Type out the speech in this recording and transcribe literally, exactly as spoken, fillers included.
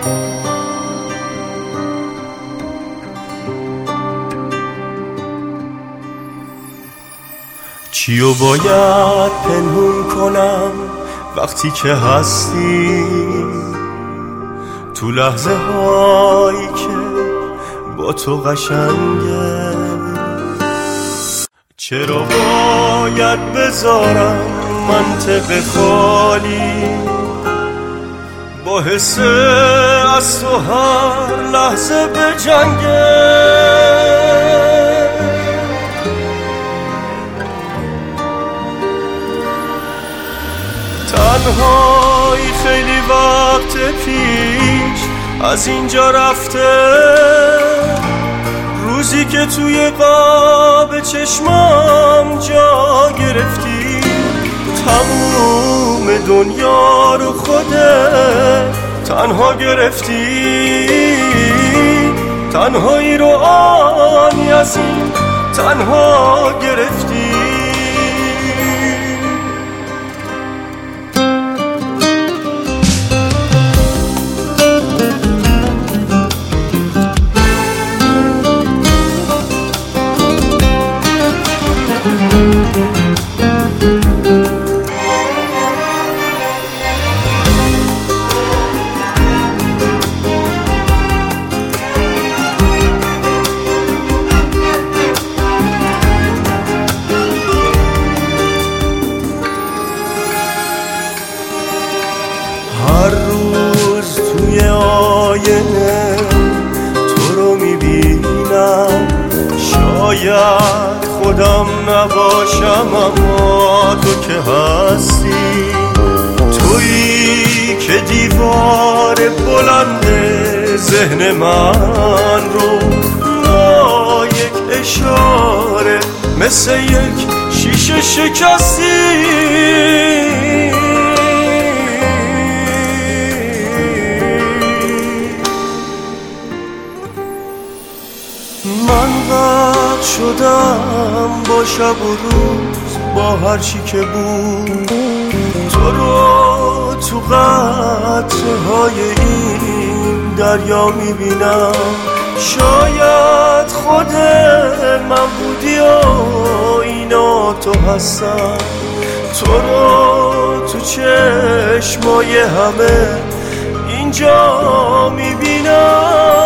چیو باید پنهون کنم وقتی که هستی تو لحظه هایی که با تو قشنگه؟ چرا باید بذارم منطق خالی با حس از تو هر لحظه به جنگه؟ تنهایی خیلی وقت پیش از اینجا رفته، روزی که توی قاب چشمام جا گرفتی، تموم دنیا رو خودت تنها گرفتی، تنهایی رو آنی از این تنها گرفتی. هر روز توی آینه تو رو میبینم، شاید خودم نباشم اما تو که هستی، تویی که دیوار بلند ذهن من رو با یک اشاره مثل یک شیشه شکستی. من غرق شدم با شب و روز، با هر چی که بود، تو رو تو قطره های این دریا میبینم. شاید خود من بودی و اینا تو هستم، تو رو تو چشمای همه اینجا میبینم.